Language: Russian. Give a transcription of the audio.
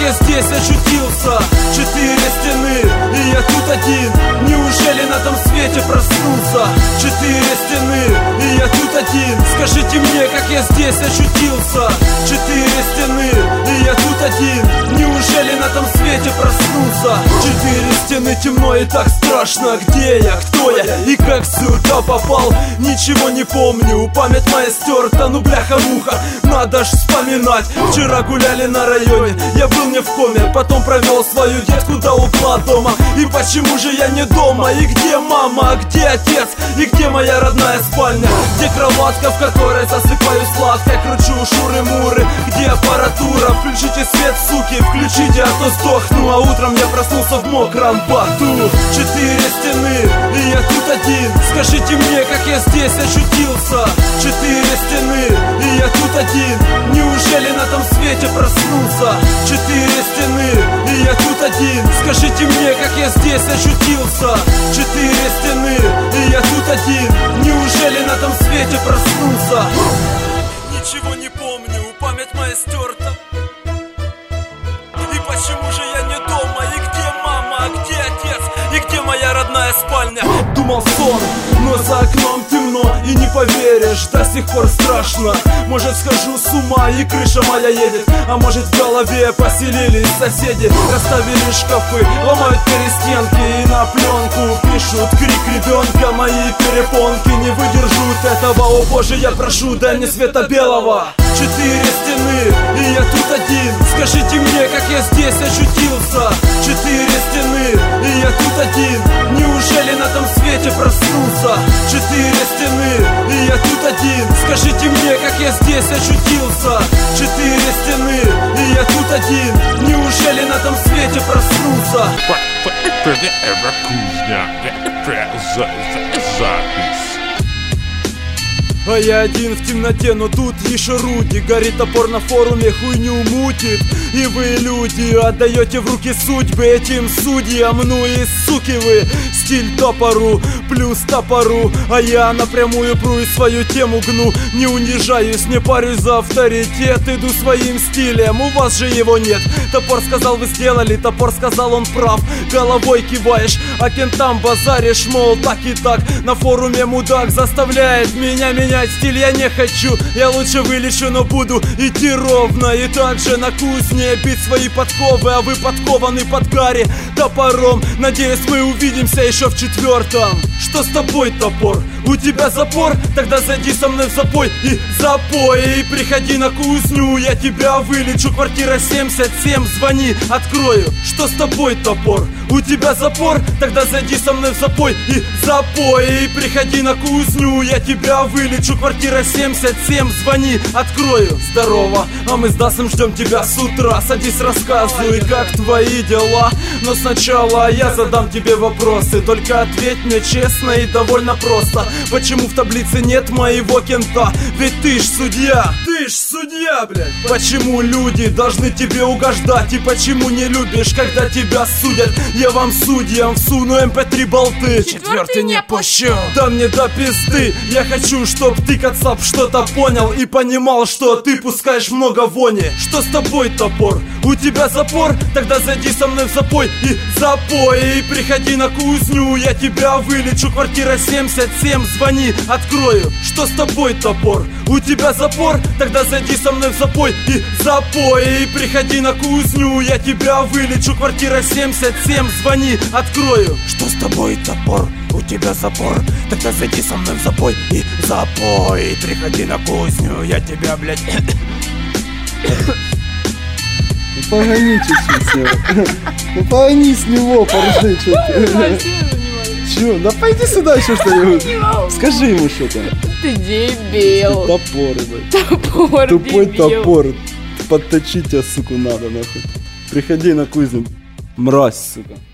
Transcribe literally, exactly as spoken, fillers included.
я здесь очутился. Четыре стены, и я тут один. Неужели на том свете проснулся? Четыре стены, и я тут один. Скажите мне, как я здесь очутился. Четыре стены, и я тут один. Неужели на том свете проснулся? Четыре стены, темно и так страшно. Где я, кто я и как сюда попал? Ничего не помню, память моя стерта. Ну бляха-муха, надо ж вспоминать. Вчера гуляли на районе, я был не в коме. Потом провел свою детку до угла дома. И почему же я не дома? И где мама, а где отец? И где моя родная спальня? Где кроватка, в которой засыпаю сладко? Кручу шуры-муры, где аппаратура? Включите свет, суки, включите, а то сдохну. А утром я проснулся в мокром поту. Четыре стены, и я тут один. Скажите мне, как я здесь очутился. Четыре стены, и я тут один. Неужели на том свете проснулся? Четыре стены, и я тут один. Скажите мне, как я здесь очутился. Четыре стены, и я тут один. Неужели на том свете проснулся? Ничего не помню, память моя стерта. И почему же я не дома? И где мама, а где отец? И где моя родная спальня? Думал сон, но за окном темно. И не поверишь, до сих пор страшно. Может схожу с ума и крыша моя едет. А может в голове поселились соседи. Расставили шкафы, ломают перестенки. И на пленку пишут крик ребенка. Мои перепонки не выдержут этого. О боже, я прошу, дай мне света белого. Четыре стены, и я тут один. Скажите мне, как я здесь очутился. Четыре стены, и я тут один. Неужели на том свете проснулся? Четыре стены, и я тут один. Скажите мне, как я здесь очутился. Четыре стены, и я тут один. Неужели на том свете проснулся? А я один в темноте, но тут еще Руди. Горит топор на форуме, хуйню мутит. И вы, люди, отдаете в руки судьбы этим судьям. Ну и суки вы, стиль топору плюс топору. А я напрямую пру и свою тему гну. Не унижаюсь, не парюсь за авторитет. Иду своим стилем, у вас же его нет. Топор сказал, вы сделали, топор сказал, он прав. Головой киваешь, а кентам базаришь, мол, так и так. На форуме мудак заставляет меня менять стиль, я не хочу. Я лучше вылечу, но буду идти ровно. И также на кузне бить свои подковы. А вы подкованы под Гарри топором. Надеюсь, мы увидимся еще в четвертом. Что с тобой, топор? У тебя запор? Тогда зайди со мной в запой и запой. И приходи на кузню, я тебя вылечу. Квартира семьдесят семь, звони, открою. Что с тобой, топор? У тебя запор? Тогда зайди со мной в запой и запой. И приходи на кузню, я тебя вылечу. Квартира семьдесят семь, звони, открою. Здорово, а мы с Дасом ждем тебя с утра. Садись, рассказывай, как твои дела. Но сначала я задам тебе вопросы. Только ответь мне честно и довольно просто. Почему в таблице нет моего кента? Ведь ты ж судья. Ты ж судья, блядь. Почему люди должны тебе угождать? И почему не любишь, когда тебя судят? Я вам, судьям, всуну эм пэ три болты. Четвертый не пущу. Да мне до пизды. Я хочу, чтоб ты, кацап, что-то понял и понимал, что ты пускаешь много вони. Что с тобой, топор? У тебя запор? Тогда зайди со мной в запой и запой. И приходи на кузню, я тебя вылечу. Квартира семьдесят семь, звони, открою. Что с тобой, топор? У тебя запор? Тогда зайди со мной в запой и запой. И приходи на кузню, я тебя вылечу. Квартира семьдесят семь, звони, открою. Что с тобой, топор? У тебя запор? Тогда зайди со мной в запой и запой. И приходи на кузню, я тебя, блядь... Ну погони чуть-чуть с него. Ну погони с него, поржи что-то. Чё? Да пойди сюда еще что-нибудь. Скажи ему что-то. Ты дебил. Топор, блядь. Топор, Тупой дебил. топор. Подточить тебя, сука, надо, нахуй. Приходи на кузню. Мразь, сука.